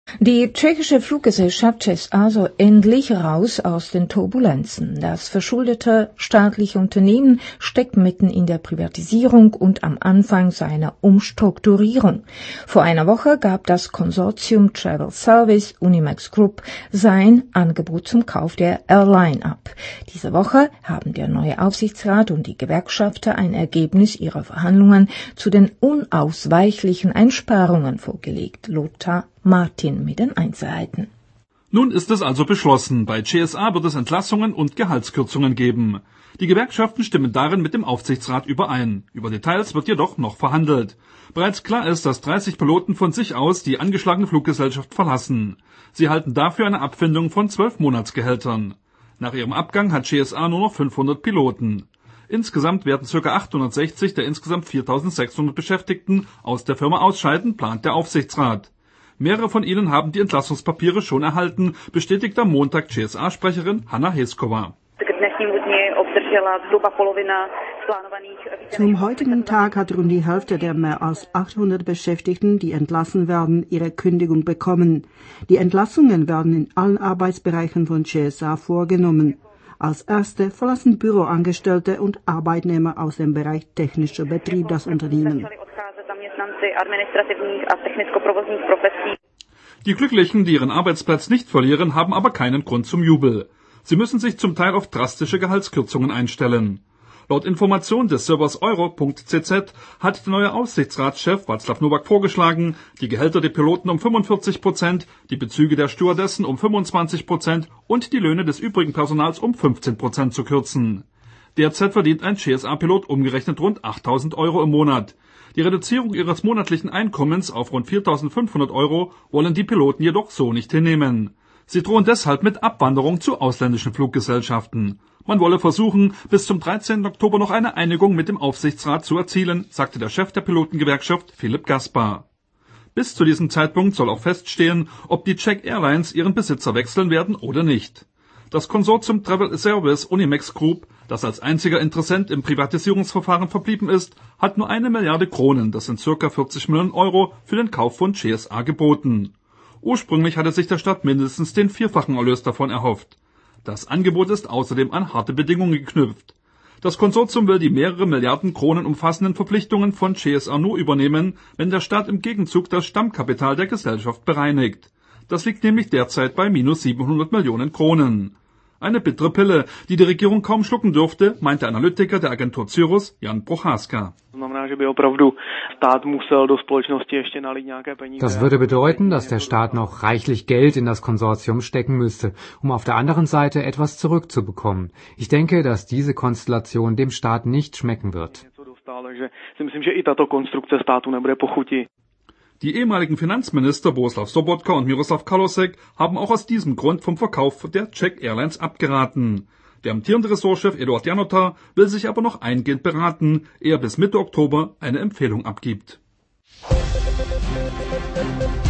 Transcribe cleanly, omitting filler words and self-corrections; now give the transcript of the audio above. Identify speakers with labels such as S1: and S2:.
S1: Die tschechische Fluggesellschaft ČSA soll endlich raus aus den Turbulenzen. Das verschuldete staatliche Unternehmen steckt mitten in der Privatisierung und am Anfang seiner Umstrukturierung. Vor einer Woche gab das Konsortium Travel Service Unimax Group sein Angebot zum Kauf der Airline ab. Diese Woche haben der neue Aufsichtsrat und die Gewerkschafter ein Ergebnis ihrer Verhandlungen zu den unausweichlichen Einsparungen vorgelegt. Lothar Martin mit den Einzelheiten.
S2: Nun ist es also beschlossen, bei ČSA wird es Entlassungen und Gehaltskürzungen geben. Die Gewerkschaften stimmen darin mit dem Aufsichtsrat überein. Über Details wird jedoch noch verhandelt. Bereits klar ist, dass 30 Piloten von sich aus die angeschlagene Fluggesellschaft verlassen. Sie erhalten dafür eine Abfindung von 12 Monatsgehältern. Nach ihrem Abgang hat ČSA nur noch 500 Piloten. Insgesamt werden ca. 860 der insgesamt 4.600 Beschäftigten aus der Firma ausscheiden, plant der Aufsichtsrat. Mehrere von ihnen haben die Entlassungspapiere schon erhalten, bestätigt am Montag ČSA-Sprecherin Hanna Heskova.
S3: Zum heutigen Tag hat rund die Hälfte der mehr als 800 Beschäftigten, die entlassen werden, ihre Kündigung bekommen. Die Entlassungen werden in allen Arbeitsbereichen von ČSA vorgenommen. Als erste verlassen Büroangestellte und Arbeitnehmer aus dem Bereich technischer Betrieb das Unternehmen.
S2: Die Glücklichen, die ihren Arbeitsplatz nicht verlieren, haben aber keinen Grund zum Jubel. Sie müssen sich zum Teil auf drastische Gehaltskürzungen einstellen. Laut Information des Servers euro.cz hat der neue Aufsichtsratschef Václav Novák vorgeschlagen, die Gehälter der Piloten um 45%, die Bezüge der Stewardessen um 25% und die Löhne des übrigen Personals um 15% zu kürzen. Derzeit verdient ein ČSA-Pilot umgerechnet rund 8.000 € im Monat. Die Reduzierung ihres monatlichen Einkommens auf rund 4.500 € wollen die Piloten jedoch so nicht hinnehmen. Sie drohen deshalb mit Abwanderung zu ausländischen Fluggesellschaften. Man wolle versuchen, bis zum 13. Oktober noch eine Einigung mit dem Aufsichtsrat zu erzielen, sagte der Chef der Pilotengewerkschaft Filip Gaspar. Bis zu diesem Zeitpunkt soll auch feststehen, ob die Czech Airlines ihren Besitzer wechseln werden oder nicht. Das Konsortium Travel Service Unimax Group, das als einziger Interessent im Privatisierungsverfahren verblieben ist, hat nur 1 Milliarde Kronen, das sind ca. 40 Millionen €, für den Kauf von ČSA geboten. Ursprünglich hatte sich der Staat mindestens den 4-fachen Erlös davon erhofft. Das Angebot ist außerdem an harte Bedingungen geknüpft. Das Konsortium will die mehrere Milliarden Kronen umfassenden Verpflichtungen von ČSA nur übernehmen, wenn der Staat im Gegenzug das Stammkapital der Gesellschaft bereinigt. Das liegt nämlich derzeit bei minus 700 Millionen Kronen. Eine bittere Pille, die die Regierung kaum schlucken dürfte, meint der Analytiker der Agentur Cyrrus, Jan Procházka.
S4: Das würde bedeuten, dass der Staat noch reichlich Geld in das Konsortium stecken müsste, um auf der anderen Seite etwas zurückzubekommen. Ich denke, dass diese Konstellation dem Staat nicht schmecken wird.
S2: Die ehemaligen Finanzminister Bohuslav Sobotka und Miroslav Kalousek haben auch aus diesem Grund vom Verkauf der Czech Airlines abgeraten. Der amtierende Ressortchef Eduard Janota will sich aber noch eingehend beraten, ehe er bis Mitte Oktober eine Empfehlung abgibt.